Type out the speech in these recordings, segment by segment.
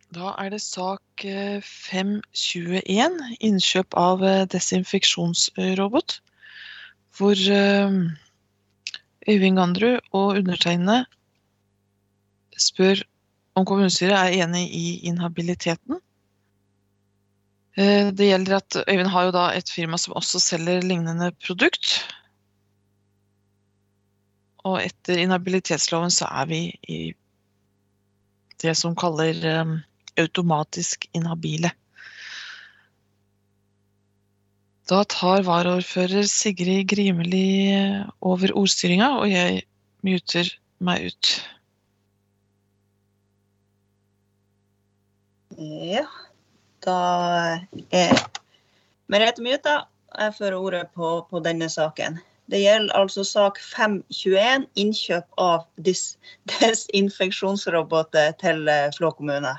Da det sak 521, innkjøp av desinfeksjonsrobot, hvor Øyvind Gandrud og undertegnede spør om kommunestyret enig i inhabiliteten. Det gjelder at Øyvind har jo da et firma som også selger lignende produkt. Og etter inhabilitetsloven så vi i det som kaller automatisk inhabile. Da tar varaordfører Sigrid Grimeli over ordstyringa, og jeg muter meg ut. Ja, da Merete Myta, jeg fører ordet på denne saken. Det gjelder altså sak 521, innkjøp av desinfeksjonsroboter til Flå kommune.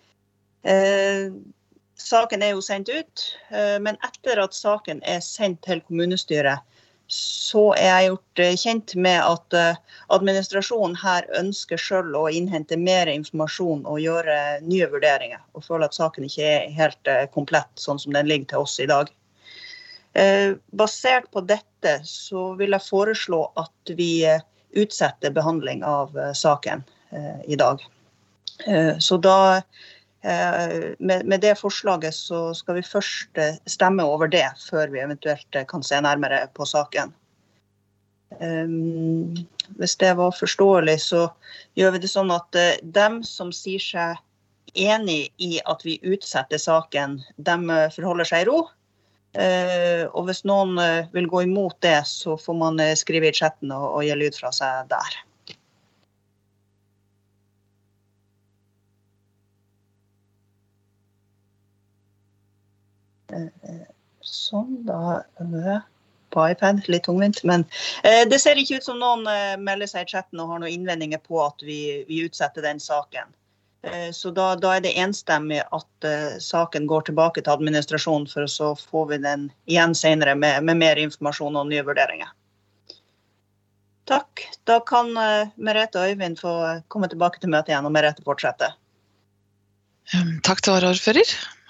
Saken jo sendt ut, men etter at saken sendt til kommunestyret, så jeg gjort kjent med at administrasjonen her ønsker selv å innhente mer informasjon og gjøre nye vurderinger, og føler at saken ikke helt komplett sånn som den ligger til oss i dag. Basert på dette så vil jeg foreslå at vi utsetter behandling av saken i dag. Så da, med det forslaget så skal vi først stemme over det før vi eventuelt kan se nærmere på saken. Hvis det var forståelig så gjør vi det sånn at dem som sier seg enig i at vi utsetter saken, dem forholder seg i ro. Og hvis noen vil gå imot det, så får man skrive i chatten og gi lyd fra seg der. Sånn, da på iPad, litt tungvint, men det ser ikke ut som noen melder seg i chatten og har noen innvendinger på at vi utsetter den saken. Så da det enstemmig at saken går tilbake til administrasjonen, for så får vi den igjen senere med mer informasjon og nye vurderinger. Takk. Da kan Merete og Øyvind få komme tilbake til møtet igjen, og Merete fortsette. Takk til varaordfører.